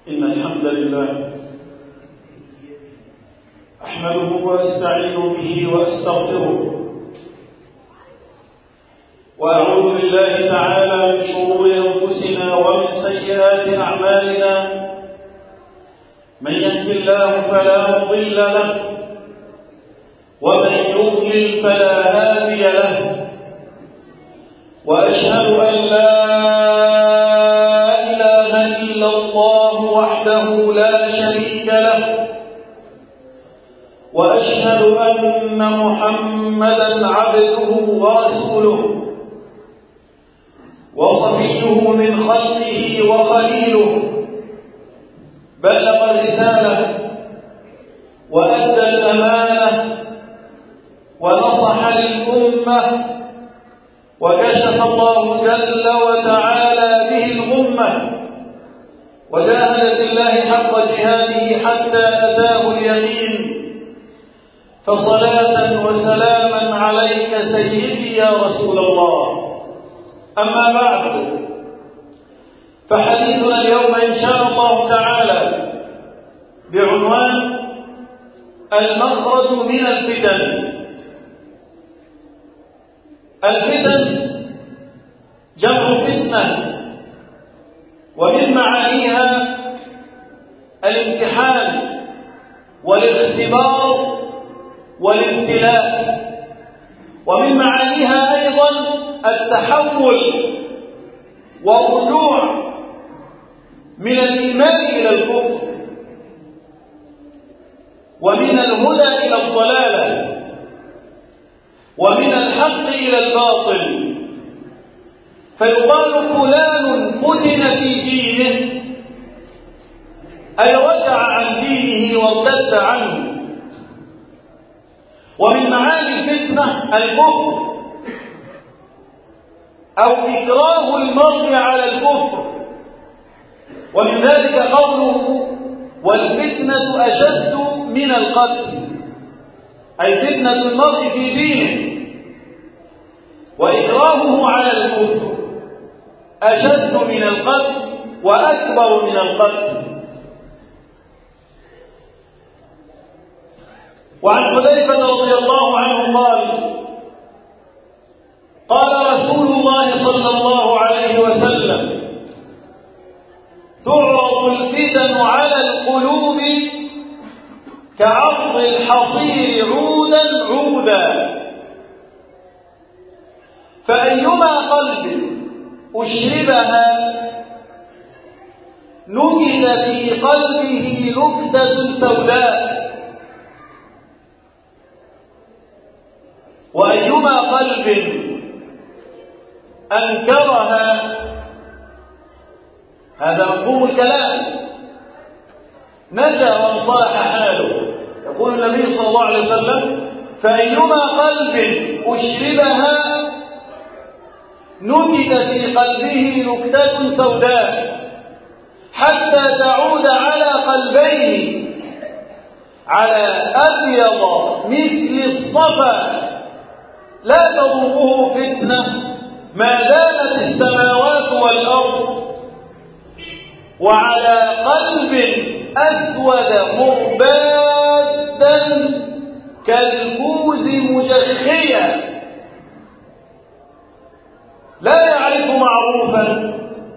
إن الحمد لله أحمده وأستعين به وأستغفره وأعوذ بالله تعالى من شرور أنفسنا ومن سيئات أعمالنا من يهد الله فلا مضل له ومن يضلل فلا هادي له وأشهد أن لا إله إلا الله وحده لا شريك له وأشهد أن محمدا عبده ورسوله وصفيه من خلقه وخليله بلغ الرسالة وأدى الأمانة ونصح للأمة وكشف الله جل وتعالى به الغمة وجاهد في الله حق جهاده حتى أتاه اليقين فصلاة وسلاما عليك سيدي يا رسول الله. أما بعد فحديثنا اليوم إن شاء الله تعالى بعنوان المخرج من الفتن. الفتن جمع فتنة، ومن معانيها الامتحان والاختبار والابتلاء، ومن معانيها أيضا التحول والرجوع من الإيمان إلى الكفر، ومن الهدى إلى الضلالة، ومن الحق إلى الباطل. فيقال فلان فتن في دينه، أي رجع عن دينه وارتد عنه. ومن معاني الفتنة الكفر أو إكراه المرء على الكفر، ومن ذلك قوله والفتنة أشد من القتل، أي فتنة المرء في دينه وإكراهه على الكفر أشد من القتل وأكبر من القتل. وعن حذيفة رضي الله عنه قال رسول الله صلى الله عليه وسلم تعرض الفتن على القلوب كعرض الحصير عودا عودا، فأيما قلب أشربها نكت في قلبه نكتة سوداء، وأيما قلب أنكرها، هذا مفهوم الكلام، نجا وانصلح حاله. يقول النبي صلى الله عليه وسلم فأيما قلب أشربها نكت في قلبه نكتة سوداء حتى تعود على قلبين على أبيض مثل الصفا لا تضره فتنة ما دامت السماوات والأرض، وعلى قلب أسود مربادا كالكوز مجخيا لا يعرف معروفا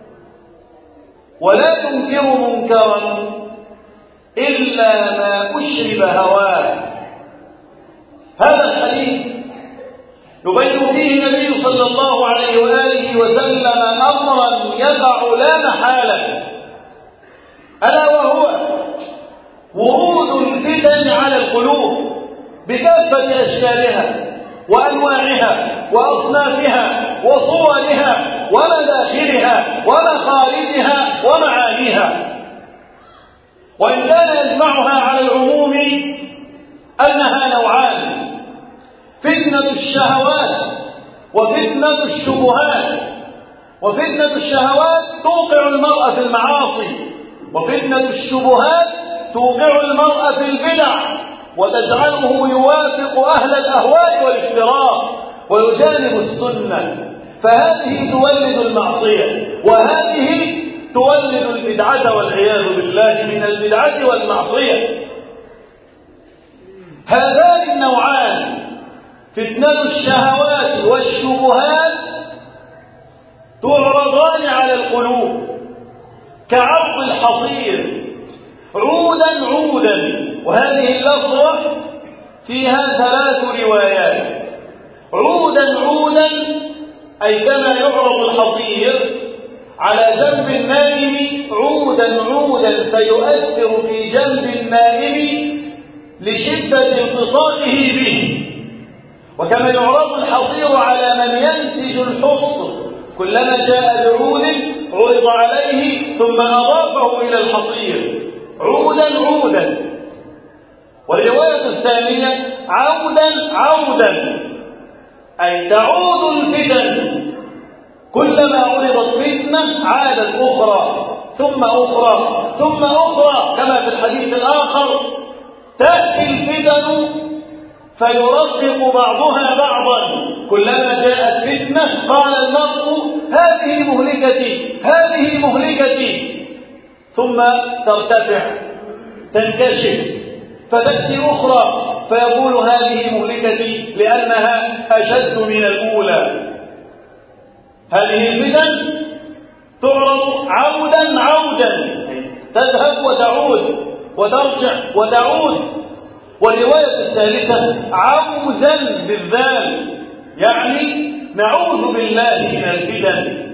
ولا ينكر منكرا إلا ما أشرب هواه. هذا الحديث يبين فيه النبي صلى الله عليه وآله وسلم أمرا يقع لا محالة، ألا وهو ورود الفتن على القلوب بكافة أشكالها وأنواعها وأصنافها وصورها ومداخلها ومخارجها ومعانيها. وإن كان يجمعها على العموم أنها نوعان: فتنة الشهوات وفتنة الشبهات. وفتنة الشهوات توقع المرء في المعاصي، وفتنة الشبهات توقع المرء في البدع وتجعله يوافق أهل الأهواء والافتراء ويجانب السنة، فهذه تولد المعصية وهذه تولد البدعة والعياذ بالله من البدعة والمعصية. هذان النوعان فتنة الشهوات والشبهات تعرضان على القلوب كعرض الحصير عودا عودا. وهذه اللفظة فيها 3 روايات. عودا عودا أي كما يعرض الحصير على جنب النائم عودا عودا فيؤثر في جنب النائم لشدة التصاقه به. وكما يعرض الحصير على من ينسج الحصر كلما جاء بعود عرض عليه ثم أضافه إلى الحصير عودا عودا. والرواية الثانية عودا عودا أي تعود الفتن كلما عرضت فتنة عادت أخرى ثم أخرى ثم أخرى. كما في الحديث الآخر تأتي الفتن فيرقق بعضها بعضا كلما جاءت فتنة قال المرء هذه مهلكتي هذه مهلكتي ثم ترتفع تنكشف فتأتي أخرى فيقول هذه مهلكتي لأنها أشد من الأولى. هذه الفتن تعرض عودا عودا تذهب وتعود وترجع وتعود. والرواية الثالثة عوزا بالذال يعني نعوذ بالله من الفتن.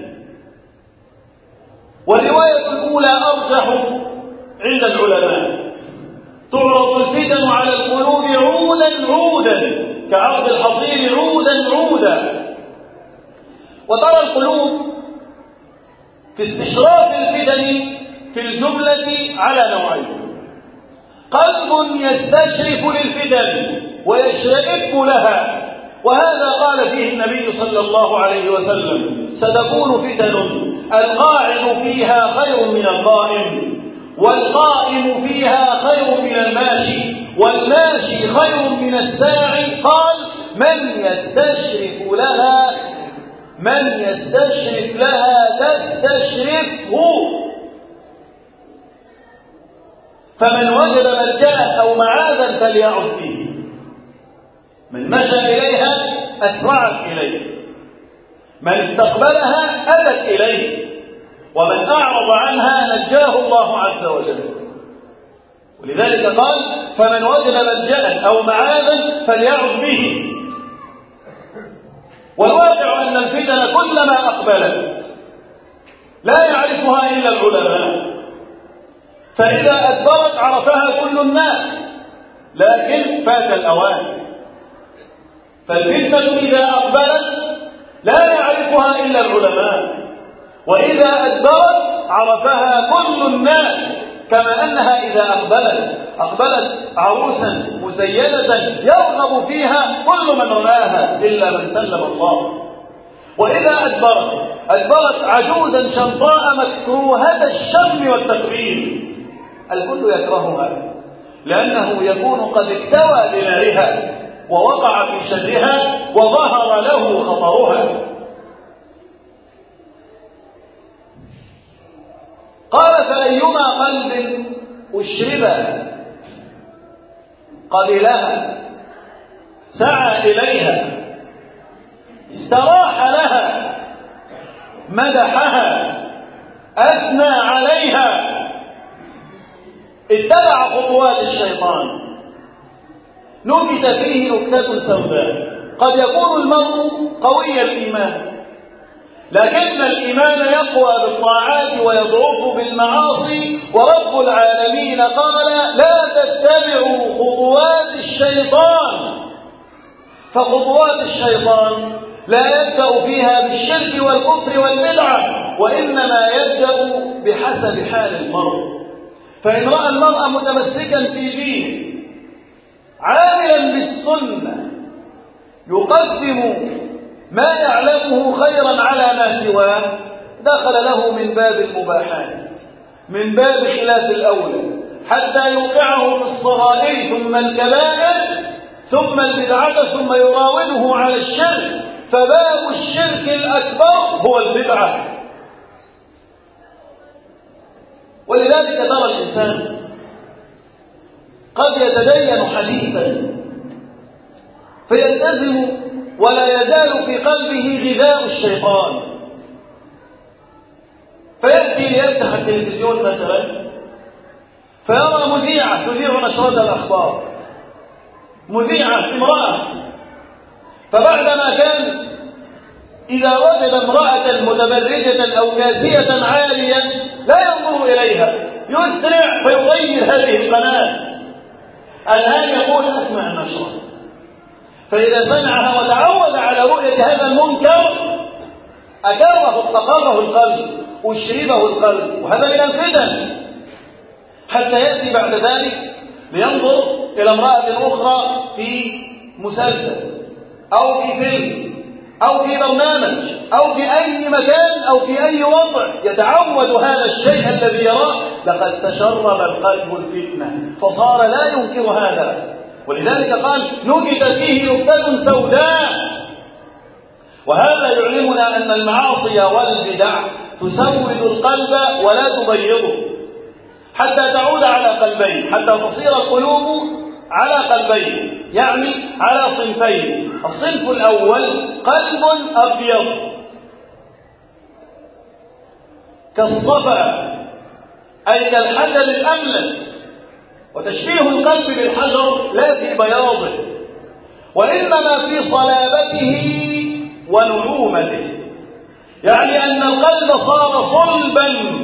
والرواية الأولى أرجح عند العلماء. تعرض الفتن على القلوب عودا عودا كعرض الحصير عودا عودا. وترى القلوب في استشراف الفتن في الجملة على نوعين. قلب يستشرف للفتن ويشرئب لها، وهذا قال فيه النبي صلى الله عليه وسلم: ستكون فتن القاعد فيها خير من القائم، والقائم فيها خير من الماشي، والماشي خير من الساعي. قال: من يستشرف لها تستشرفه. فمن وجد ملجأ أو معاذا فليعد فيه. من مشى إليها أسرعت إليه، من استقبلها أتت إليه، ومن أعرض عنها نجاه الله عز وجل. ولذلك قال: فمن وجد ملجأ أو معاذا فليعد به. والواقع أن الفتن كلما أقبلت لا يعرفها إلا العلماء، فإذا أدبرت عرفها كل الناس، لكن فات الأوان. فالفتنة إذا أقبلت لا يعرفها إلا العلماء، وإذا أدبرت عرفها كل الناس. كما أنها إذا أقبلت عروسا مزينة يرغب فيها كل من رآها إلا من سلم الله. وإذا أدبرت عجوزا شمطاء مكروهة الشم والتقبيل، الكل يكرهها، لأنه يكون قد اكتوى بنارها ووقع في شرها وظهر له خطرها. قال: فأيما قلب أشربها قبلها سعى إليها استراح لها مدحها أثنى عليها اتبع خطوات الشيطان. نكت فيه نكتة سوداء: قد يكون المرء قوي الإيمان، لكن الإيمان يقوى بالطاعات ويضعف بالمعاصي، ورب العالمين قال: لا تتبعوا خطوات الشيطان. فخطوات الشيطان لا يبدأ فيها بالشرك والكفر والبدعة، وإنما يبدأ بحسب حال المرء. فإن رأى المرء متمسكا في دينه عاملا بالسنة يقدم ما يعلمه خيرا على ما سواه، دخل له من باب المباحات، من باب خلاف الأولى، حتى يوقعه في الصغائر ثم الكبائر ثم البدعة ثم يراوده على الشرك. فباب الشرك الأكبر هو البدعة. ولذلك ترى الإنسان قد يتدين حديثا فيلتزم ولا يزال في قلبه غذاء الشيطان، فيأتي ليفتح التلفزيون مثلا فيرى مذيعة تذيع نشرات الأخبار، مذيعة امرأة، فبعدما كان إذا وجد امرأة متبرجة أو كاسية عالية لا ينظر إليها، يسرع فيغير هذه القناة، الآن يقول أسمع النشرة، فإذا سمعها وتعود على رؤية هذا المنكر أقره القلب وشربه القلب، وهذا من الفتن، حتى يأتي بعد ذلك لينظر إلى امرأة أخرى في مسلسل أو في فيلم أو في برنامج أو في أي مكان أو في أي وضع، يتعود هذا الشيء الذي يراه، لقد تشرب القلب الفتنة فصار لا ينكر هذا. ولذلك قال نكت فيه نكتة سوداء. وهذا يعلمنا أن المعاصي والبدع تسود القلب ولا تبيضه، حتى تعود على قلبين، حتى تصير القلوب على قلبين، يعني على صنفين. الصنف الأول قلب أبيض كالصفا أي كالحجر الأملس، وتشبيه القلب بالحجر لا في بياضه وإنما في صلابته ونعومته، يعني أن القلب صار صلبا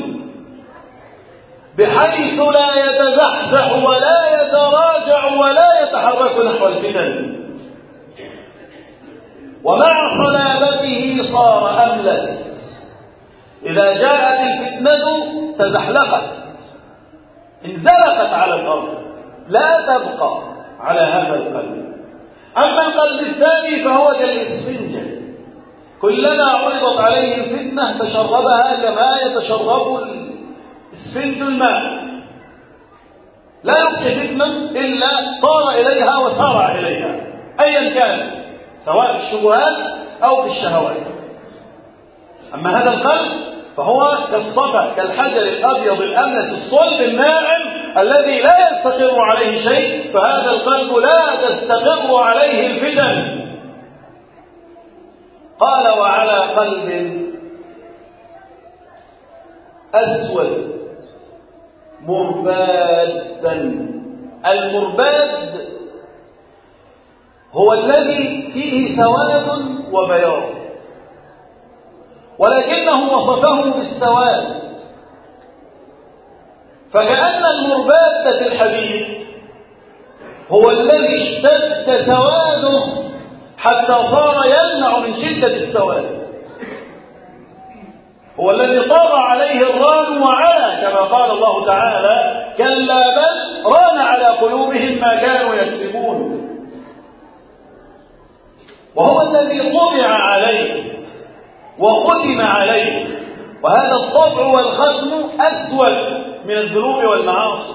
بحيث لا يتزحزح ولا يتراجع ولا يتحرك نحو الفتن، ومع صلابته صار أملس، إذا جاءت الفتنة تزحلقت انزلقت على الأرض لا تبقى على هذا القلب. أما القلب الثاني فهو كالإسفنجة، كلما عرضت عليه الفتنة تشربها كما يتشرب الإسفنج الماء، لا يبقي فتنة إلا طار إليها وسارع إليها أيا كان، سواء في الشبهات أو في الشهوات. أما هذا القلب فهو كالصفا كالحجر الأبيض الأملس الصلب الناعم الذي لا يستقر عليه شيء، فهذا القلب لا تستقر عليه الفتن. قال وعلى قلب أسود مربادا. المرباد هو الذي فيه سواد وبياض، ولكنه وصفه بالسواد، فكأن المرباد في الحديث هو الذي اشتد سواده حتى صار يلمع من شدة السواد، هو الذي طغى عليه الران وعلى، كما قال الله تعالى كلا بل ران على قلوبهم ما كانوا يكسبون، وهو الذي طبع عليه وختم عليه، وهذا الطبع والختم أسود من الذنوب والمعاصي.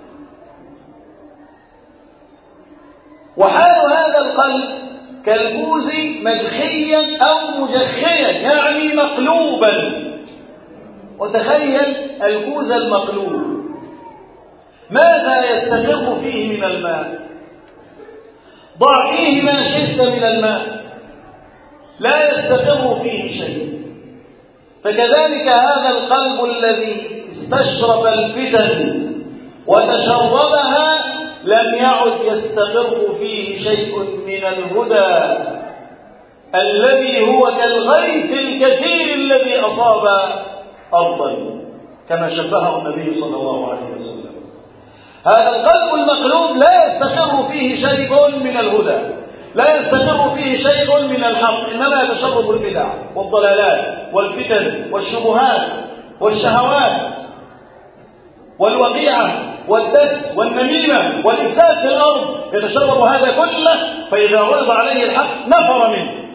وحال هذا القلب كالكوز مدخيا أو مجخيا، يعني مقلوبا. وتخيل الكوز المقلوب ماذا يستقر فيه من الماء؟ ضع فيه ما شئت من الماء لا يستقر فيه شيء. فكذلك هذا القلب الذي استشرب الفتن وتشربها لم يعد يستقر فيه شيء من الهدى الذي هو كالغيث الكثير الذي أصاب أرضا، كما شبهه النبي صلى الله عليه وسلم. هذا القلب المقلوب لا يستقر فيه شيء من الهدى، لا يستقر فيه شيء من الحق، إنما يتشرب البدع والضلالات والفتن والشبهات والشهوات والوقيعة والدس والنميمة والإفساد في الأرض، يتشرب هذا كله، فإذا عرض عليه الحق نفر منه.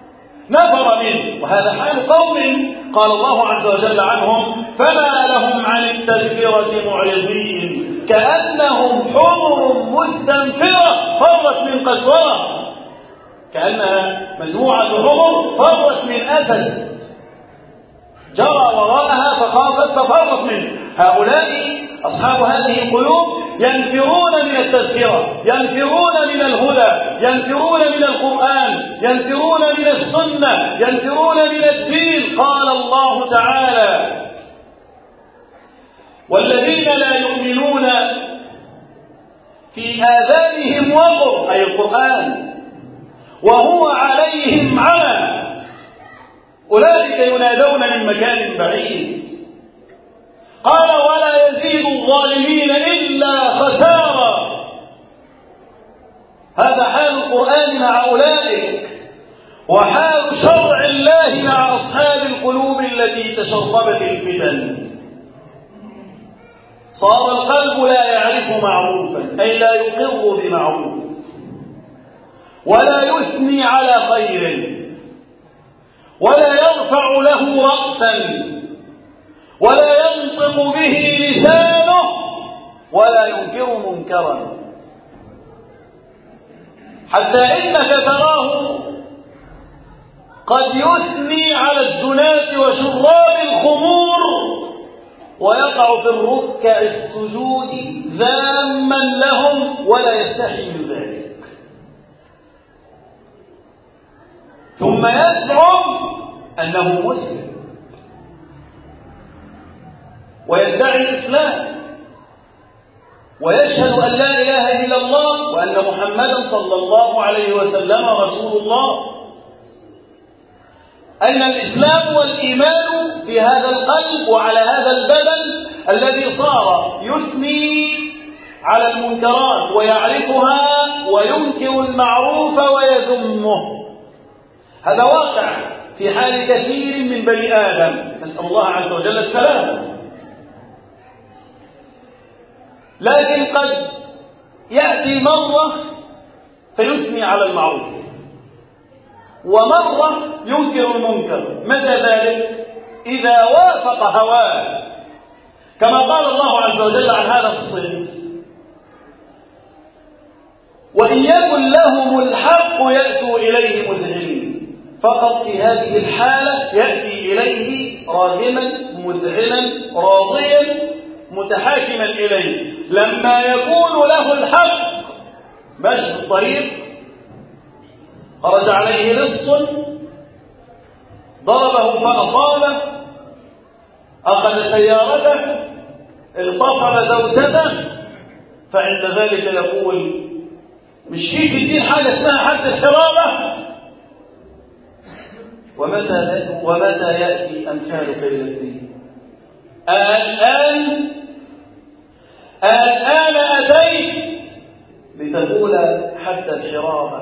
وهذا حال قوم قال الله عز وجل عنهم فما لهم عن التذكرة معرضين كأنهم حمر مستنفرة فرت من قسورة، كأنها مجموعة حمر فرت من أسد جرى وراءها فخافت ففرت منه، هؤلاء أصحاب هذه القلوب ينفرون من التذكرة، ينفرون من الهدى، ينفرون من القرآن، ينفرون من السنة، ينفرون من الدين. قال الله تعالى: والذين لا يؤمنون في آذانهم وقر، أي القرآن، وهو عليهم عمى، أولئك ينادون من مكان بعيد. قال: ولا يزيد الظالمين إلا خسارا. هذا حال القرآن مع أولئك، وحال شرع الله مع أصحاب القلوب التي تشربت الفتن. صار القلب لا يعرف معروفا، أي لا يقر بمعروف، ولا يثني على خير، ولا يرفع له رأسا، ولا ينطق به لسانه، ولا ينكر منكرا، حتى إنك تراه قد يثني على الزناة وشراب الخمور، ويقع في الركع السجود ذاما لهم ولا يستحي من ذلك، ثم يزعم أنه مسلم ويدعي الإسلام ويشهد أن لا إله إلا الله وأن محمدا صلى الله عليه وسلم رسول الله، أن الإسلام والإيمان في هذا القلب وعلى هذا البدن الذي صار يثني على المنكرات ويعرفها وينكر المعروف ويذمه. هذا واقع في حال كثير من بني آدم، نسأل الله عز وجل السلام. لكن قد يأتي مرة فيثني على المعروف، ومرة ينكر المنكر. متى ذلك؟ إذا وافق هواه، كما قال الله عز وجل عن هذا الصنف: وإن يكن لهم الحق يأتوا إليه مذعنين. فقط في هذه الحالة يأتي إليه راغما مذعنا راضيا متحاكما إليه. لما يكون له الحق مشي في الطريق، خرج عليه لص ضربه فأصابه، أخذ سيارته، اغتصب زوجته، فعند ذلك يقول: مش في الدين حاجة اسمها حد الحرابة؟ ومتى يأتي أمثالك إلى الدين؟ الآن أتيت لتقول حتى الحرابة،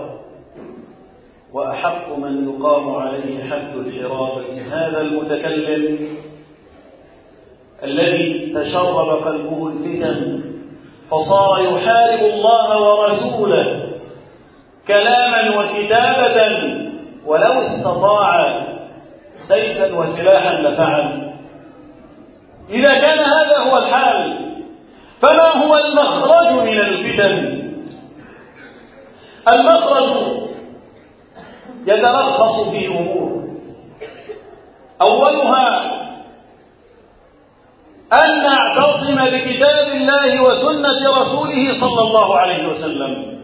وأحق من يقام عليه حد الحرابة هذا المتكلم الذي تشرب قلبه الفتن، فصار يحارب الله ورسوله كلاما وكتابة، ولو استطاع سيفا وسلاحا لفعل. إذا كان هذا هو الحال، فما هو المخرج من الفتن؟ المخرج يتلخص في أمور، أولها أن نعتصم بكتاب الله وسنة رسوله صلى الله عليه وسلم،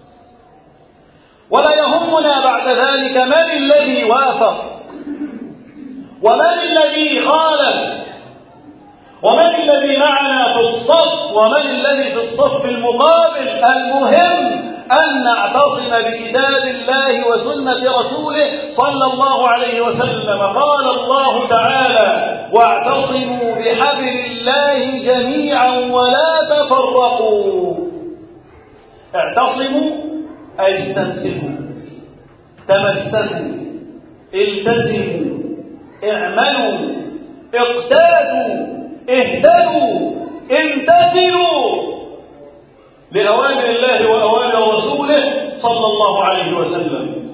ولا يهمنا بعد ذلك من الذي وافق ومن الذي خالف ومن الذي معنا في الصف ومن الذي في الصف المقابل. المهم أن نعتصم بكتاب الله وسنة رسوله صلى الله عليه وسلم. قال الله تعالى: واعتصموا بحبل الله جميعا ولا تفرقوا. اعتصموا أي استمسكوا، تمسكوا، التزموا، اعملوا، اقتادوا، اهتدوا، امتثلوا لأوامر الله وأوامر رسوله صلى الله عليه وسلم.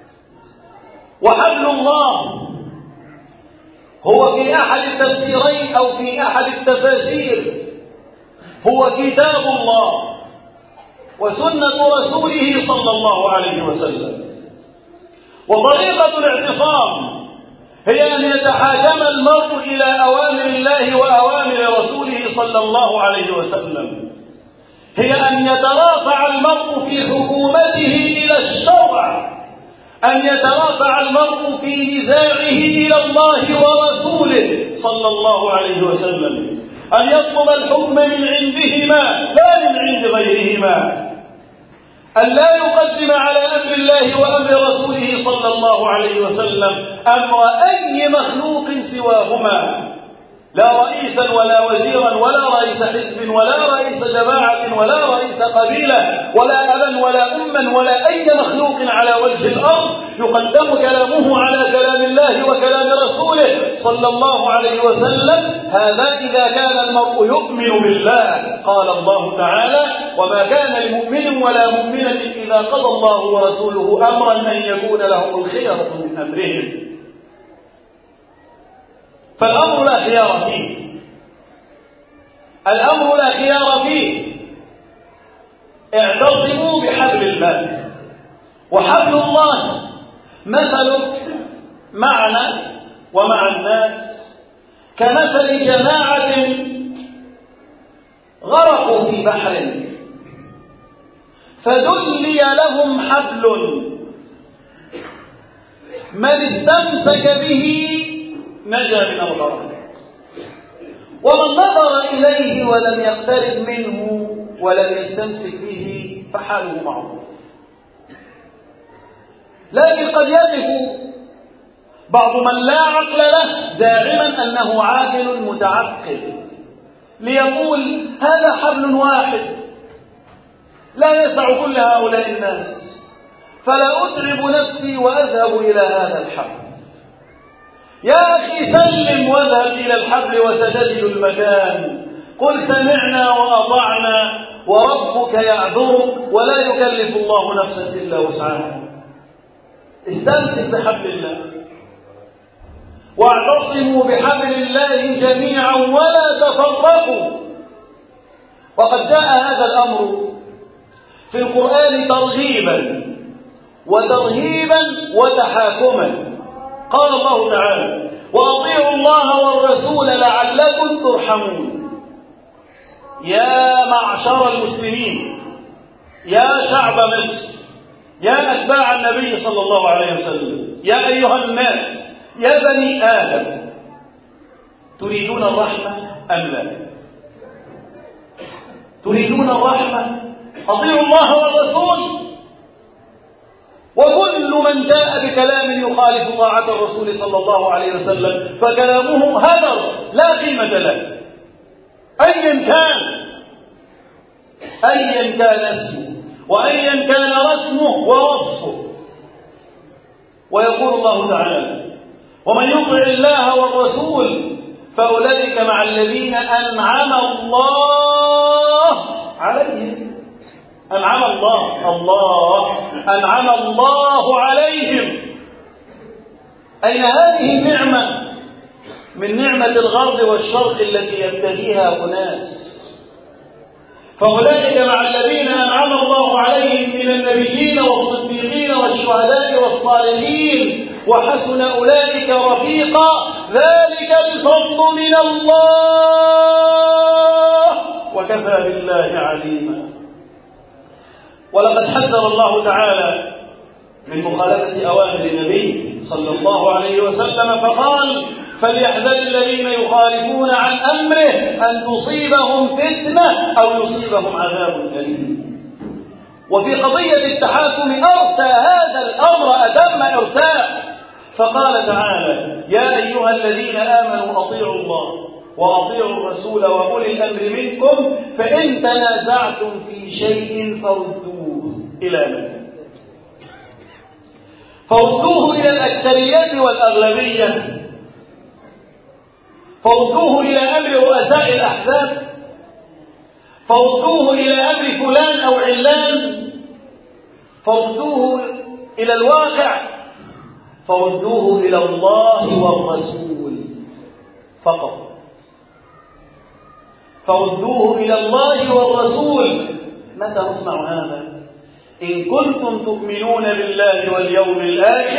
وحبل الله هو في أحد التفسيرين أو في أحد التفاسير هو كتاب الله وسنة رسوله صلى الله عليه وسلم. وطريقة الاعتصام هي أن يتحاكم المرء إلى أوامر الله وأوامر رسوله صلى الله عليه وسلم، هي أن يترافع المرء في حكومته إلى الشرع، أن يترافع المرء في نزاعه إلى الله ورسوله صلى الله عليه وسلم، أن يطلب الحكم من عندهما لا من عند غيرهما، أن لا يقدم على أمر الله وأمر رسوله صلى الله عليه وسلم أمر أي مخلوق سواهما، لا رئيسا ولا وزيرا ولا رئيس حزب ولا رئيس جماعة ولا رئيس قبيلة ولا أبا ولا أما ولا أي مخلوق على وجه الأرض يقدم كلامه على كلام الله وكلام رسوله صلى الله عليه وسلم. هذا إذا كان المرء يؤمن بالله. قال الله تعالى: وما كان لمؤمن ولا مؤمنة إذا قضى الله ورسوله أمرا أن يكون لهم الخيرة من أمرهم. فالأمر لا خيار فيه، الأمر لا خيار فيه. اعتصموا بحبل الله، وحبل الله مثل معنا ومع الناس كمثل جماعة غرقوا في بحر فدلي لهم حبل من استمسك به نجا من الغرق، ومن نظر إليه ولم يقترب منه ولم يستمسك به فحاله معروف. لكن قد يقف بعض من لا عقل له زاعما أنه عاقل متعقل ليقول: هذا حبل واحد لا يسع كل هؤلاء الناس، فلا أتعب نفسي وأذهب إلى هذا الحبل. يا أخي سلم واذهب إلى الحبل وستجد المكان. قل سمعنا وأطعنا وربك يعذرك ولا يكلف الله نفسا إلا وسعها. استمسك بحبل الله واعتصموا بحبل الله جميعا ولا تفرقوا. وقد جاء هذا الأمر في القرآن ترغيبا وترهيبا وتحاكما. قال الله تعالى: وأطيعوا الله والرسول لعلكم ترحمون. يا معشر المسلمين، يا شعب مصر، يا أتباع النبي صلى الله عليه وسلم، يا أيها الناس، يا بني آدم، تريدون الرحمة أم لا؟ تريدون الرحمة؟ أطيعوا الله والرسول. وكل من جاء بكلام يخالف طاعة الرسول صلى الله عليه وسلم فكلامه هدر لا قيمة له، أيا كان اسمه وأيا كان رسمه ووصفه. ويقول الله تعالى: ومن يطع الله والرسول فأولئك مع الذين أنعم الله عليهم. أنعم الله عليهم. أين هذه النعمة من نعمة الغرب والشرق التي يبتغيها أناس؟ فأولئك مع الذين أنعم الله عليهم من النبيين والصديقين والشهداء والصالحين وحسن أولئك رفيقا. ذلك الفضل من الله وكفى بالله عليما. ولقد حذر الله تعالى من مخالفة أوامر النبي صلى الله عليه وسلم فقال: فليحذر الذين يخالفون عن أمره أن تصيبهم فتنة أو يصيبهم عذاب أليم. وفي قضية التحاكم أرسى هذا الأمر أتم إرساء، فقال تعالى: يا أيها الذين آمنوا أطيعوا الله وأطيعوا الرسول وأولي الأمر منكم فإن تنازعتم في شيء فردوه إلى من؟ فردوه إلى الأكثرية والأغلبية، فردوه إلى أمر رؤساء الأحزاب، فردوه إلى أمر فلان أو علان، فردوه إلى الواقع، فردوه إلى الله والرسول فقط. فردوه إلى الله والرسول. متى نصنع هذا؟ إن كنتم تؤمنون بالله واليوم الآخر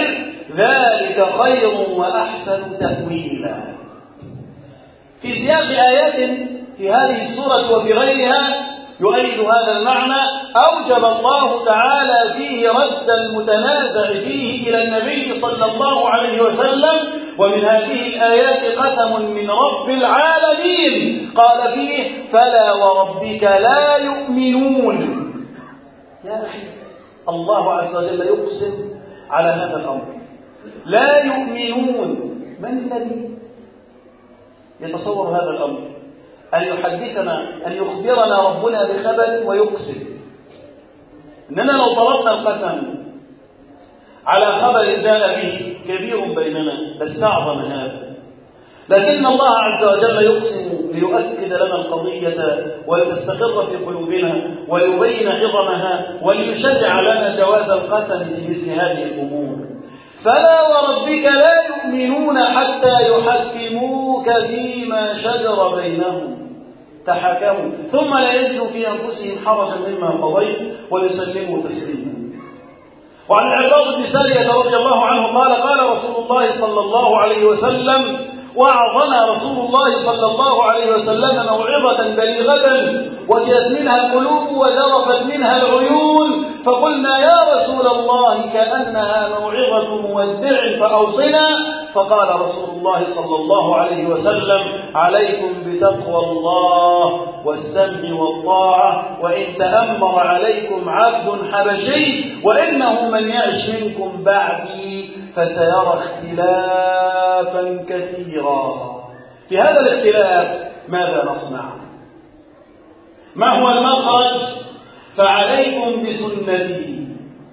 ذلك خير وأحسن تأويلا. في سياق آيات في هذه السورة وفي غيرها يؤيد هذا المعنى أوجب الله تعالى فيه رد المتنازع فيه إلى النبي صلى الله عليه وسلم. ومن هذه الآيات قسم من رب العالمين قال فيه فلا وربك لا يؤمنون. يا أخي الله عز وجل يقسم على هذا الأمر، لا يؤمنون. من الذي يتصور هذا الأمر؟ أن يحدثنا، أن يخبرنا ربنا بخبر ويقسم. إننا لو طلبنا القسم على خبر جاء به كبير بيننا لاستعظم هذا، لكن الله عز وجل يقسم ليؤكد لنا القضية ولتستقر في قلوبنا وليبين عظمها وليشرع لنا جواز القسم في مثل هذه الأمور. فلا وربك لا يؤمنون حتى يحكموك فيما شجر بينهم تحكموا ثم لا يجدوا في أنفسهم حرجا مما قضيت ويسلموا تسليما. وعن العباد بن سارية رضي الله عنه قال قال رسول الله صلى الله عليه وسلم وعظنا رسول الله صلى الله عليه وسلم موعظة بليغة وجلت منها القلوب وذرفت منها العيون فقلنا يا رسول الله كأنها موعظة مودع فأوصنا. فقال رسول الله صلى الله عليه وسلم عليكم بتقوى الله والسمع والطاعة وإن تأمر عليكم عبد حبشي وإنه من يعش منكم بعدي فسيرى اختلافا كثيرا. في هذا الاختلاف ماذا نصنع؟ ما هو المخرج؟ فعليكم بسنتي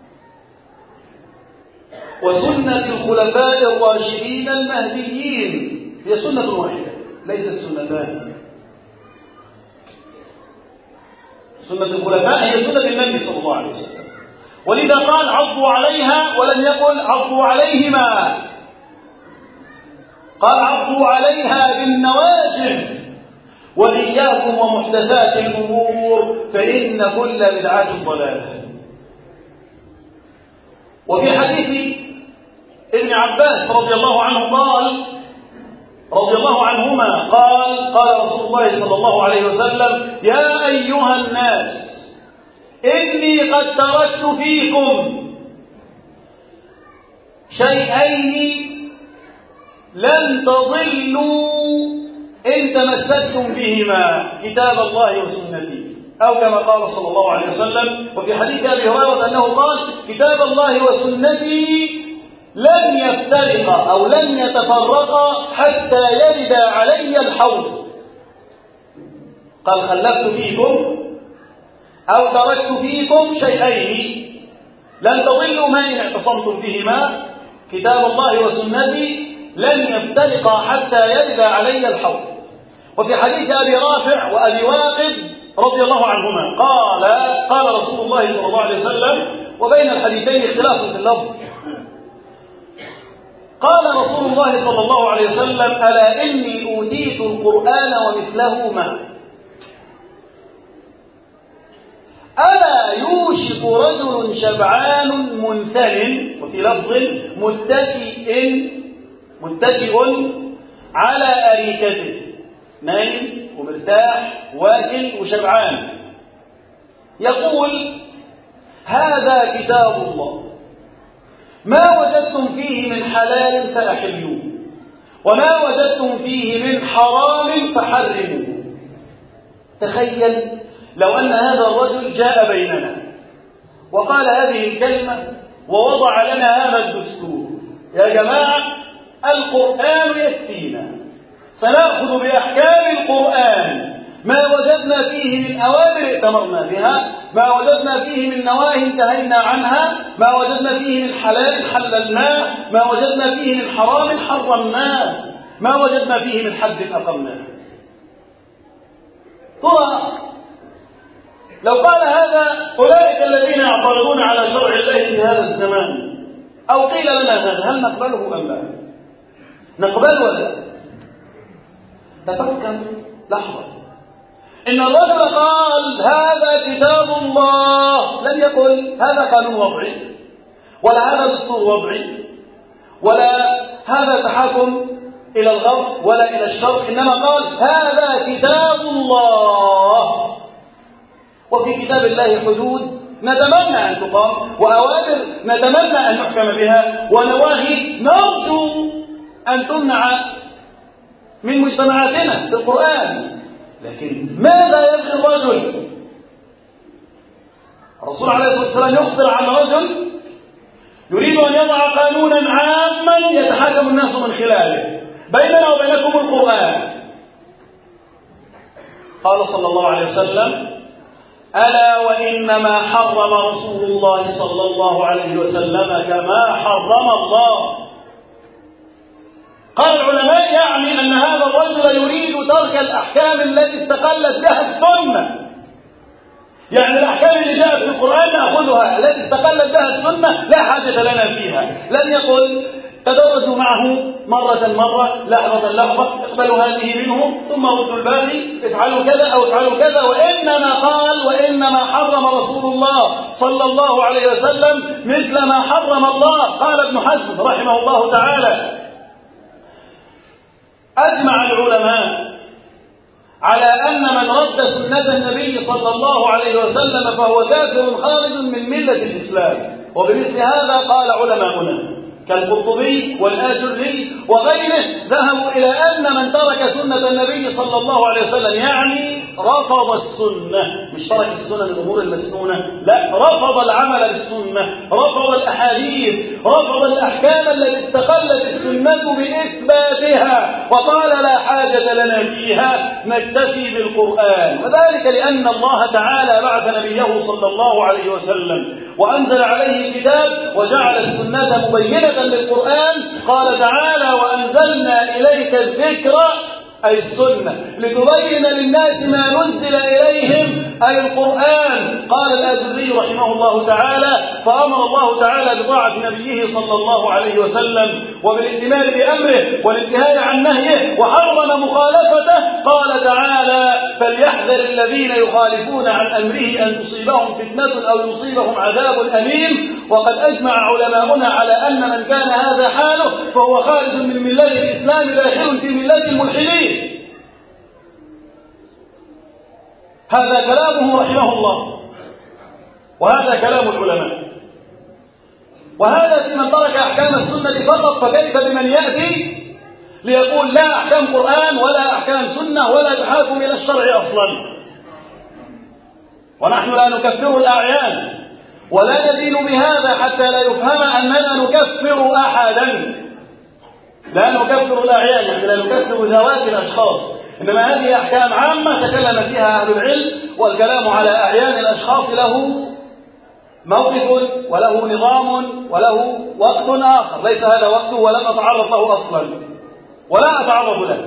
وسنة الخلفاء الراشدين المهديين. هي سنة واحدة ليست سنتان. سنة الخلفاء هي سنة النبي صلى الله عليه وسلم، ولذا قال عضوا عليها ولم يقل عضوا عليهما، قال عضوا عليها بالنواجذ وإياكم ومحدثات الأمور فإن كل بدعة ضلالة. وفي حديث ابن عباس رضي الله عنه قال رضي الله عنهما قال قال رسول الله صلى الله عليه وسلم يا أيها الناس إني قد تركت فيكم شيئين لن تضلوا إن تمسكتم بهما كتاب الله وسنتي أو كما قال صلى الله عليه وسلم. وفي حديث أبي هريرة أنه قال كتاب الله وسنتي لن يفترقا أو لن يتفرقا حتى يرد علي الحوض. قال خلفت فيكم أو تركت فيكم شيئين لن تضلوا ما إن اعتصمتم بهما كتاب الله وسنتي لن يفترقا حتى يرد علي الحوض. وفي حديث أبي رافع وأبي واقد رضي الله عنهما قال رسول الله صلى الله عليه وسلم وبين الحديثين اختلاف في اللفظ. قال رسول الله صلى الله عليه وسلم ألا إني أوتيت القرآن ومثله معه ألا يوشك رجل شبعان منثل وفي لفظ متكئ على أريكته نايم ومرتاح واكل وشبعان يقول هذا كتاب الله ما وجدتم فيه من حلال فأحلوه وما وجدتم فيه من حرام فحرموه. تخيل لو أن هذا الرجل جاء بيننا وقال هذه الكلمة ووضع لنا هذا الدستور يا جماعة القرآن يكفينا سنأخذ بأحكام القرآن ما وجدنا فيه من أوامر ائتمرنا بها ما وجدنا فيه من نواهي انتهينا عنها ما وجدنا فيه من حلال حللناه ما وجدنا فيه من حرام حرمناه ما وجدنا فيه من حد أقمناه. ترى لو قال هذا أولئك الذين يعترضون على شرع الله في هذا الزمان أو قيل لنا هذا هل نقبله أم لا؟ نقبله ولا لا؟ تفكر لحظة إن الرجل قال هذا كتاب الله لم يقل هذا قانون وضعي ولا هذا دستور وضعي ولا هذا تحاكم إلى الغرب ولا إلى الشرق، إنما قال هذا كتاب الله، وفي كتاب الله حدود نتمنى أن تقام، وأوامر نتمنى أن نحكم بها، ونواهي نرجو أن تمنع من مجتمعاتنا في القرآن. لكن ماذا يبغي الرجل؟ الرسول عليه الصلاة والسلام يخبر عن رجل يريد أن يضع قانونا عاما يتحاكم الناس من خلاله بيننا وبينكم القرآن. قال صلى الله عليه وسلم: ألا وإنما حرم رسول الله صلى الله عليه وسلم كما حرم الله. قال العلماء يعني أن هذا الرجل يريد ترك الأحكام التي استقلت بها السنة، يعني الأحكام اللي جاءت في القرآن نأخذها، التي استقلت بها السنة لا حاجة لنا فيها. لم يقل تدرجوا معه مرة لحظة، اقبلوا هذه منه ثم ردوا الباقي، افعلوا كذا أو افعلوا كذا، وإنما قال: وإنما حرم رسول الله صلى الله عليه وسلم مثل ما حرم الله. قال ابن حزم رحمه الله تعالى: أجمع العلماء على أن من رد سنة النبي صلى الله عليه وسلم فهو كافر خارج من ملة الإسلام. وبمثل هذا قال علماؤنا كالقرطبي والآجري وغيره، ذهبوا إلى أن من ترك سنة النبي صلى الله عليه وسلم يعني رفض السنة، مش ترك السنة للأمور المسنونة، لا، رفض العمل بالسنة، رفض الأحاديث، رفض الأحكام التي استقلت السنة بإثباتها، وقال لا حاجة لنا فيها، نكتفي بالقرآن. وذلك لأن الله تعالى بعث نبيه صلى الله عليه وسلم وأنزل عليه الكتاب وجعل السنة مبينة للقرآن. قال تعالى: وأنزلنا إليك الذكر أي السنة لتبين للناس ما نزل إليهم أي القرآن. قال الآجري رحمه الله تعالى: فأمر الله تعالى بطاعة نبيه صلى الله عليه وسلم وبالائتمار بأمره والانتهاء عن نهيه، وحرم مخالفته. قال تعالى: فليحذر الذين يخالفون عن أمره أن تصيبهم فتنة أو يصيبهم عذاب أليم. وقد أجمع علماؤنا على أن من كان هذا حاله فهو خارج من ملة الإسلام داخل في ملة الملحدين. هذا كلامه رحمه الله، وهذا كلام العلماء، وهذا في من ترك أحكام السنة فقط، فكيف بمن يأتي ليقول لا أحكام قرآن ولا أحكام سنة ولا تحاكم إلى الشرع أصلا. ونحن لا نكفر الأعيان ولا ندين بهذا حتى لا يفهم أننا نكفر أحدا، لا نكفر الأعيان، يعني لا نكفر ذوات الأشخاص، إنما هذه أحكام عامة تكلم فيها أهل العلم، والكلام على أعيان الأشخاص له موقف وله نظام وله وقت آخر، ليس هذا وقته ولم أتعرض له أصلا ولا أتعرض له.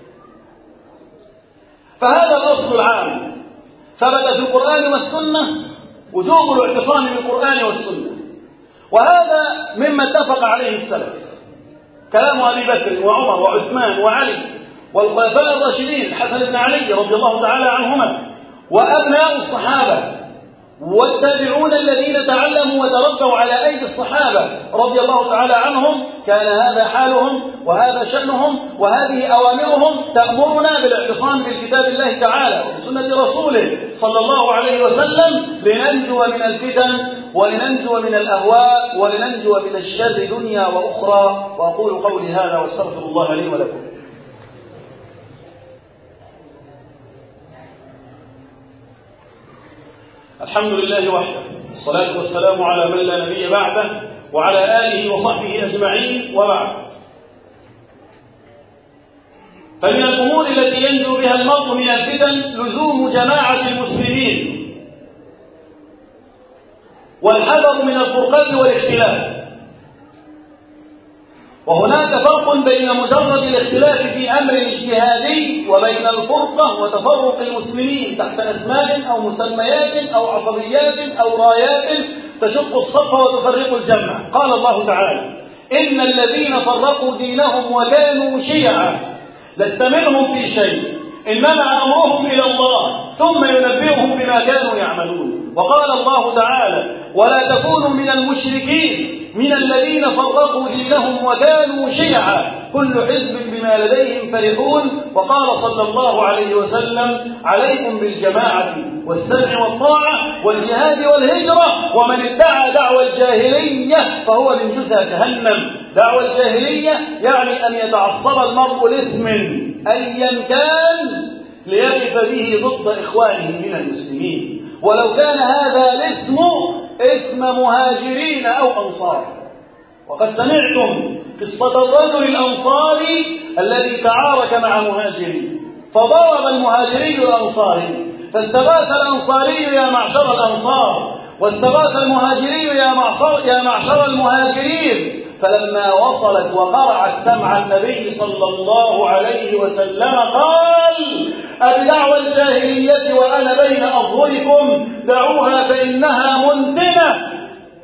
فهذا الأصل العام ثبت في القرآن والسنة وجوب الاعتصام بالقرآن والسنة، وهذا مما اتفق عليه السلف، كلام أبي بكر وعمر وعثمان وعلي والخلفاء الراشدين الحسن بن علي رضي الله تعالى عنهما وأبناء الصحابة والتابعون الذين تعلموا وتربوا على أيدي الصحابة رضي الله تعالى عنهم، كان هذا حالهم وهذا شأنهم وهذه أوامرهم تأمرنا بالاعتصام بالكتاب الله تعالى وبسنة رسوله صلى الله عليه وسلم لننجو من الفتن ولننجو من الأهواء ولننجو من الشر دنيا وأخرى. وأقول قولي هذا واستغفر الله لي ولكم. الحمد لله وحده، الصلاة والسلام على من لا نبي بعده وعلى آله وصحبه أجمعين، وبعد. فمن الأمور التي ينجو بها المرء من الفتن لزوم جماعة المسلمين والحذر من الفرقة والاختلاف. وهناك فرق بين مجرد الاختلاف في أمر اجتهادي وبين الفرقة وتفرق المسلمين تحت أسماء أو مسميات أو عصبيات أو رايات تشق الصف وتفرق الجمع. قال الله تعالى: إن الذين فرقوا دينهم وكانوا شيعا لست منهم في شيء إنما أمرهم إلى الله ثم ينبئهم بما كانوا يعملون. وقال الله تعالى: ولا تكونوا من المشركين من الذين فرقوا دينهم وكانوا شيعا كل حزب بما لديهم فرحون. وقال صلى الله عليه وسلم: عليكم بالجماعة والسمع والطاعة والجهاد والهجرة، ومن ادعى دعوى الجاهلية فهو من جثى جهنم. دعوى الجاهلية يعني أن يتعصب المرء لاسم أيا كان ليقف به ضد إخوانه من المسلمين، ولو كان هذا الاسم اسم مهاجرين أو أنصار. وقد سمعتم قصة الرجل الأنصاري الذي تعارك مع مهاجري، فضرب المهاجري الأنصاري، فاستغاث الأنصاري: يا معشر الأنصار، واستغاث المهاجري: يا معشر المهاجرين. فلما وصلت وقرعت سمع النبي صلى الله عليه وسلم قال: أبدعوى الجاهلية وأنا بين أظهركم، دعوها فإنها منتنة.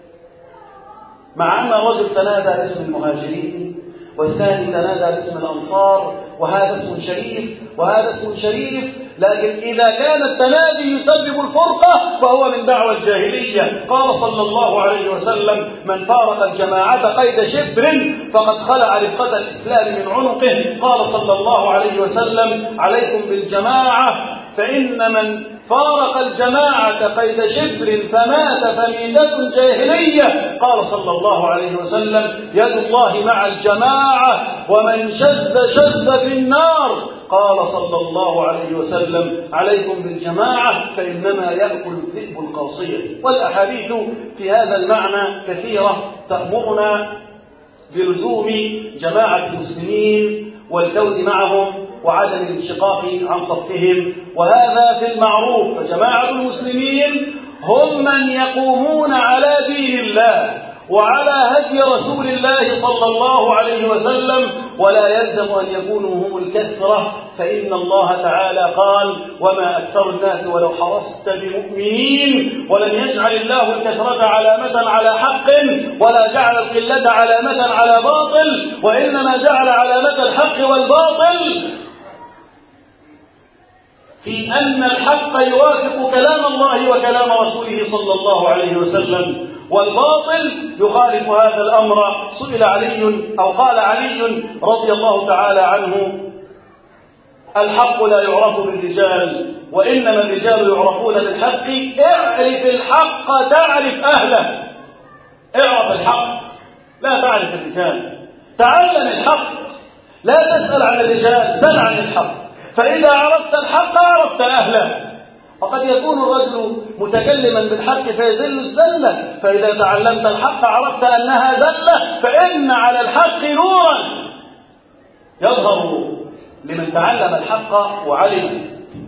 مع أن الرجل تنادى باسم المهاجرين والثاني تنادى باسم الأنصار، وهذا اسم شريف وهذا اسم شريف، لكن إذا كان التنادي يسبب الفرقة فهو من دعوى الجاهلية. قال صلى الله عليه وسلم: من فارق الجماعة قيد شبر فقد خلع رفقة الإسلام من عنقه. قال صلى الله عليه وسلم: عليكم بالجماعة، فإن من فارق الجماعة قيد شبر فمات فميتة جاهلية. قال صلى الله عليه وسلم: يد الله مع الجماعة، ومن شذ في النار. قال صلى الله عليه وسلم: عليكم بالجماعة فإنما يأكل الذئب القاصية. والأحاديث في هذا المعنى كثيرة تأمرنا بلزوم جماعة المسلمين والكون معهم وعدم الانشقاق عن صفهم، وهذا في المعروف. فجماعة المسلمين هم من يقومون على دين الله وعلى هدي رسول الله صلى الله عليه وسلم، ولا يلزم أن يكونوا هم الكثرة، فإن الله تعالى قال: وما أكثر الناس ولو حرصت بمؤمنين. ولم يجعل الله الكثرة علامة على حق، ولا جعل القلة علامة على باطل، وإنما جعل علامة الحق والباطل في أن الحق يوافق كلام الله وكلام رسوله صلى الله عليه وسلم، والباطل يخالف هذا الأمر. سئل علي أو قال علي رضي الله تعالى عنه: الحق لا يعرف بالرجال، وإنما الرجال يعرفون بالحق. اعرف الحق تعرف أهله. اعرف الحق لا تعرف الرجال. تعلم الحق، لا تسأل عن الرجال، سل عن الحق. فإذا عرفت الحق عرفت أهله. وقد يكون الرجل متكلما بالحق فيزل الزلة، فإذا تعلمت الحق عرفت أنها زلة، فإن على الحق نورا يظهر لمن تعلم الحق وعلم.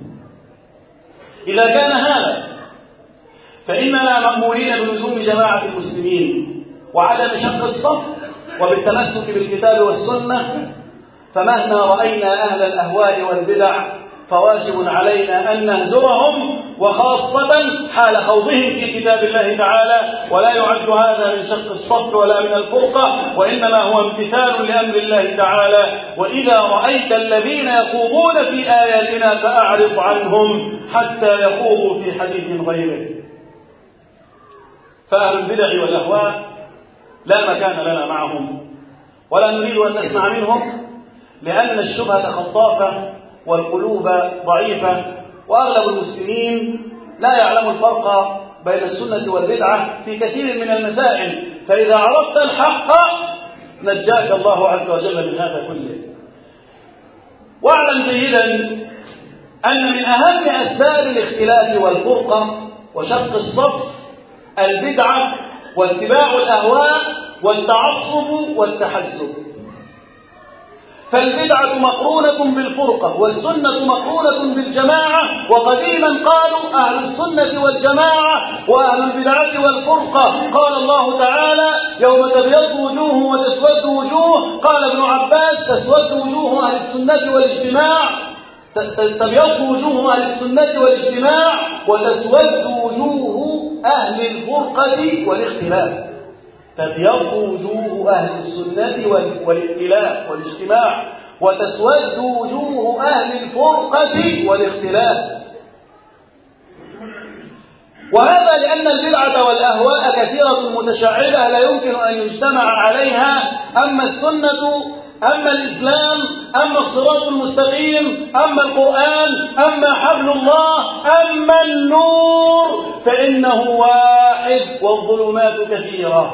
إذا كان هذا فإننا مأمورين بلزوم جماعة المسلمين وعدم شق الصف وبالتمسك بالكتاب والسنة. فمهما رأينا أهل الأهواء والبدع فواجب علينا أن نهجرهم، وخاصة حال خوضهم في كتاب الله تعالى. ولا يعد هذا من شق الصف ولا من الفرقة، وإنما هو امتثال لأمر الله تعالى: وإذا رأيت الذين يخوضون في آياتنا فأعرض عنهم حتى يخوضوا في حديث غيره. فأهل البدع والأهواء لا مكان لنا معهم، ولا نريد أن نسمع منهم، لأن الشبهة خطافة والقلوب ضعيفة، وأغلب المسلمين لا يعلم الفرق بين السنة والبدعة في كثير من المسائل. فإذا عرفت الحق نجاك الله عز وجل من هذا كله. واعلم جيدا أن من أهم أسباب الاختلاف والفرقة وشق الصف البدعة واتباع الأهواء والتعصب والتحزب. فالبدعة مقرونة بالفرقة والسنة مقرونة بالجماعة. وقديما قالوا أهل السنة والجماعة وأهل البدعة والفرقة. قال الله تعالى: يوم تبيض وجوه وتسود وجوه. قال ابن عباس: تسود وجوه أهل السنة والاجتماع، تبيض وجوه أهل السنة والاجتماع، وتسود وجوه أهل الفرقة والاختلاف. تبيض وجوه أهل السنة والاختلاف والاجتماع، وتسود وجوه أهل الفرقة والاختلاف. وهذا لأن البدعة والأهواء كثيرة متشعبة لا يمكن أن يجتمع عليها. أما السنة، أما الإسلام، أما الصراط المستقيم، أما القرآن، أما حبل الله، أما النور، فإنه واحد والظلمات كثيرة.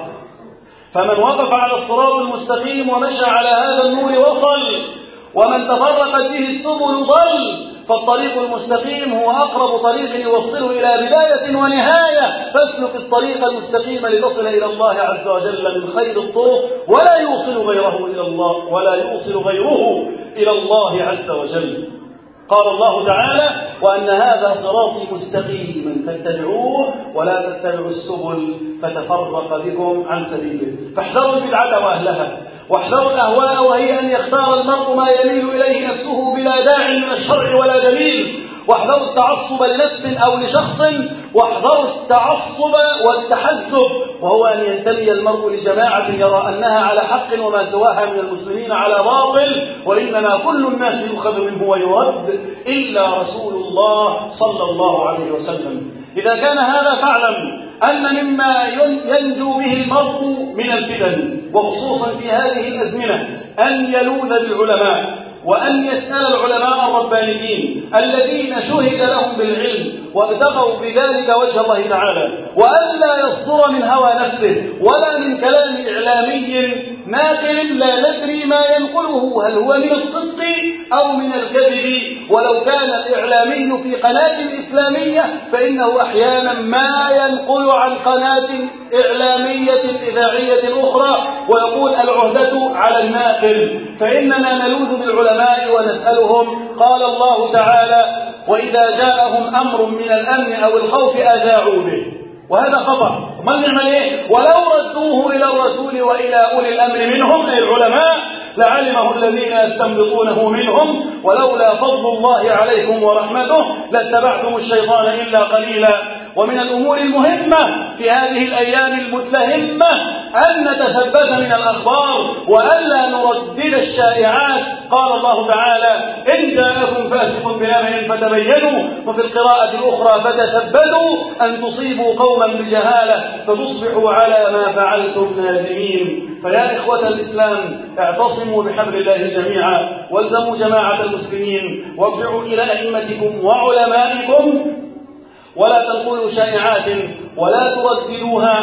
فمن وقف على الصراط المستقيم ومشى على هذا النور وصل، ومن تفرقت به السبل ضل. فالطريق المستقيم هو أقرب طريق يوصله إلى بداية ونهاية. فاسلك الطريق المستقيم لتصل إلى الله عز وجل من خير الطرق، ولا يوصل غيره إلى الله، ولا يوصل غيره إلى الله عز وجل. قال الله تعالى: وأن هذا صراطي مستقيما فاتبعوه ولا تتبعوا السبل فتفرق بكم عن سبيله. فاحذروا البدعة وأهلها، واحذروا الأهواء، وهي أن يختار المرء ما يميل إليه نفسه بلا داع من الشرع ولا دليل. واحذروا التعصب لنفس أو لشخص، واحذروا التعصب والتحزب، وهو أن ينتمي المرء لجماعة يرى أنها على حق وما سواها من المسلمين على باطل، وإنما كل الناس يؤخذ منه ويرد إلا رسول الله صلى الله عليه وسلم. إذا كان هذا فاعلم أن مما ينجو به المرء من الفتن، وخصوصا في هذه الأزمنة، أن يلوذ بالعلماء، وأن يسأل العلماء الربانيين الذين شهد لهم بالعلم وابتغوا بذلك وجه الله تعالى، وألا يصدر من هوى نفسه ولا من كلام إعلامي ناقل لا ندري ما ينقله، هل هو من الصدق أو من الكذب. ولو كان الإعلامي في قناة إسلامية فإنه أحيانا ما ينقل عن قناة إعلامية إذاعية أخرى ويقول العهدة على الناقل. فإننا نلوذ بالعلماء ونسألهم. قال الله تعالى: وإذا جاءهم أمر من الأمن أو الخوف أذاعوا به. وهذا خطأ. ما نعمل إيه؟ ولو ردوه إلى الرسول وإلى أولي الأمر منهم أي العلماء لعلمه الذين يستنبطونه منهم، ولولا فضل الله عليكم ورحمته لاتبعتم الشيطان إلا قليلا. ومن الأمور المهمة في هذه الأيام المتلهمة أن نتثبت من الأخبار وألا نردد الشائعات. قال الله تعالى: إن جاءكم فاسق بنبأ فتبينوا، وفي القراءة الأخرى فتثبتوا أن تصيبوا قوما بجهالة فتصبحوا على ما فعلتم نادمين. فيا إخوة الإسلام، اعتصموا بحبل الله جميعا، والزموا جماعة المسلمين، وارجعوا إلى أئمتكم وعلمائكم، ولا تنقلوا شائعات ولا ترددوها،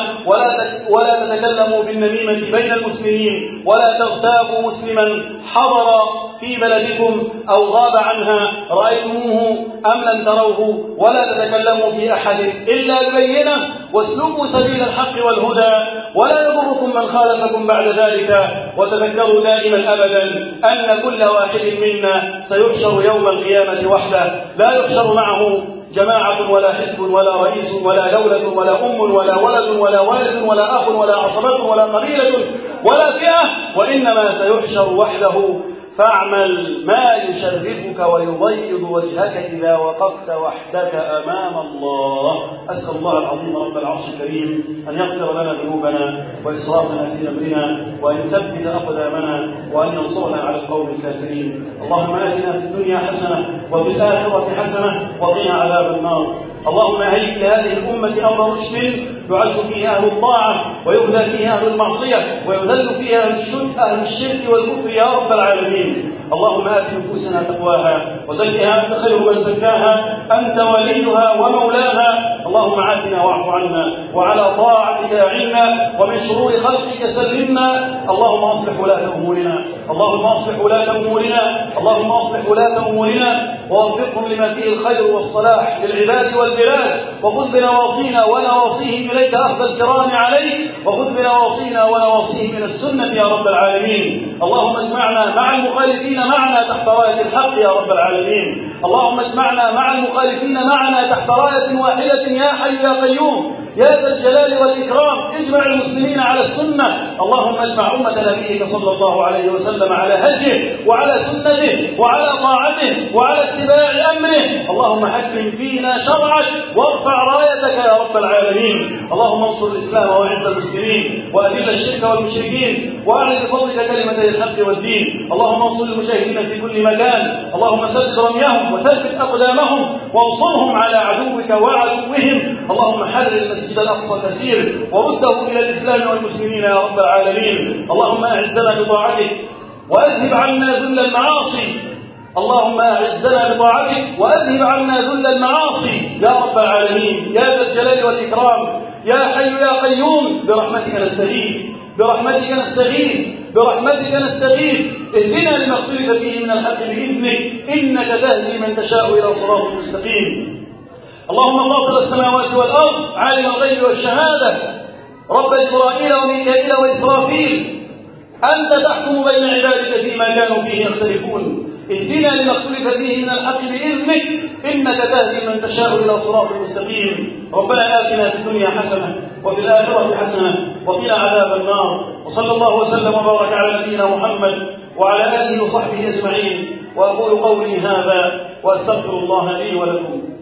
ولا تتكلموا بالنميمة بين المسلمين، ولا تغتابوا مسلما حضر في بلدكم أو غاب عنها رأيتموه أم لم تروه، ولا تتكلموا في أحد إلا ببينة، واسلكوا سبيل الحق والهدى، ولا يضركم من خالفكم بعد ذلك. وتذكروا دائما أبدا أن كل واحد منا سيحشر يوم القيامة وحده، لا يحشر معه جماعة ولا حزب ولا رئيس ولا دولة ولا أم ولا ولد ولا والد ولا أخ ولا عصبة ولا قبيلة ولا فئة، وإنما سيحشر وحده. فاعمل ما يشرفك ويبيض وجهك إذا وقفت وحدك أمام الله. أسأل الله العظيم رب العرش الكريم أن يغفر لنا ذنوبنا وإسرافنا في أمرنا، وأن يثبت أقدامنا، وأن ينصرنا على القوم الكافرين. اللهم آتنا في الدنيا حسنة وفي الآخرة حسنة وقنا عذاب النار. اللهم هيئ لهذه الأمة أمر رشد يعز فيه أهل الطاعة ويهدى فيه أهل المعصية ويذل فيه أهل الشرك والكفر يا رب العالمين. اللهم آت نفوسنا تقواها وزكها أنت خير من زكاها، أنت وليها ومولاها. اللهم عافنا واعف عنا، وعلى طاعتك أعنا، ومن شرور خلقك سلمنا. اللهم أصلح ولاة أمورنا، اللهم أصلح ولاة أمورنا، اللهم أصلح ولاة أمورنا ووفقهم لما فيه الخير والصلاح للعباد والبلاد، وخذ بنواصينا ونواصيهم إليك أخذ الكرام عليك، وخذ بنواصينا ونواصيهم من السنة يا رب العالمين. اللهم اجمعنا مع المخالفين معنا تحت راية الحق يا رب العالمين. اللهم اجمعنا مع المخالفين معنا تحت راية واحدة يا حي يا قيوم يا ذا الجلال والإكرام. اجمع المسلمين على السنة. اللهم اجمع أمة نبيك صلى الله عليه وسلم على هديه وعلى سنته وعلى طاعته وعلى اتباع أمره. اللهم حكم فينا شرعك وارفع رايتك يا رب العالمين. اللهم انصر الإسلام وأعز المسلمين وأذل الشرك والمشركين وأعلن بفضلك كلمتي الحق والدين. اللهم انصر المجاهدين في كل مكان. اللهم سدد رميهم وثبت أقدامهم وانصرهم على عدوك وعدوهم اللهم حرر المسجد الأقصى الأسير ورده إلى الإسلام والمسلمين يا رب العالمين. اللهم أعزنا بطاعتك وأذهب عنا ذل المعاصي. اللهم أعزنا بطاعتك وأذهب عنا ذل المعاصي يا رب العالمين يا ذا الجلال والإكرام يا حي يا قيوم. برحمتك نستغيث برحمتك نستغيث برحمتك نستغيث. اهدنا لما اختلف فيه من الحق بإذنك إنك تهدي من تشاء إلى صراط مستقيم. اللهم فاطر السماوات والأرض عالم الغيب والشهادة رب إسرائيل وميكائيل وإسرافيل أنت تحكم بين عبادك فيما كانوا فيه يختلفون. اهدنا لما اختلف فيه من الحق بإذنك إنك تهدي من تشاء إلى صراط مستقيم. ربنا آتنا في الدنيا حسنة وفي الآخرة حسنة وقنا عذاب النار. وصلى الله وسلم وبارك على نبينا محمد وعلى آله وصحبه أجمعين. وأقول قولي هذا وأستغفر الله لي ولكم.